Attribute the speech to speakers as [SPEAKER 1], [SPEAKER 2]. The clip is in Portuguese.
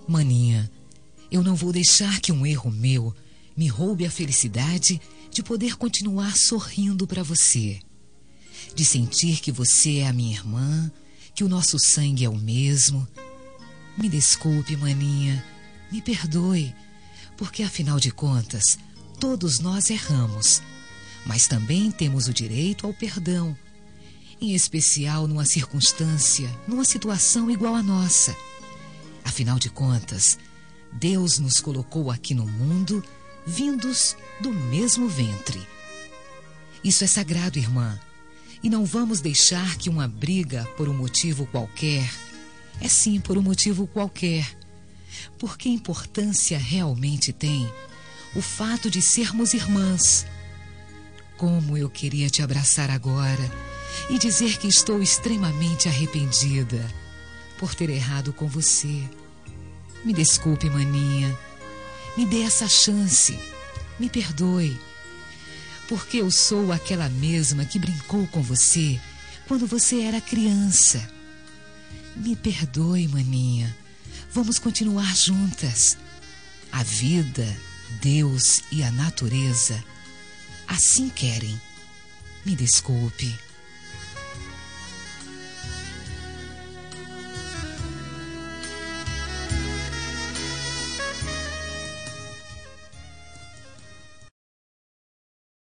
[SPEAKER 1] Maninha, eu não vou deixar que um erro meu me roube a felicidade de poder continuar sorrindo para você, de sentir que você é a minha irmã, que o nosso sangue é o mesmo. Me desculpe, maninha, me perdoe, porque afinal de contas, todos nós erramos, mas também temos o direito ao perdão, em especial numa circunstância, numa situação igual à nossa. Afinal de contas, Deus nos colocou aqui no mundo, vindos do mesmo ventre. Isso é sagrado, irmã, e não vamos deixar que uma briga por um motivo qualquer, é sim por um motivo qualquer, porque importância realmente tem o fato de sermos irmãs. Como eu queria te abraçar agora e dizer que estou extremamente arrependida por ter errado com você. Me desculpe, maninha, me dê essa chance, me perdoe, porque eu sou aquela mesma que brincou com você quando você era criança. Me perdoe, maninha, vamos continuar juntas. A vida, Deus e a natureza assim querem. Me desculpe.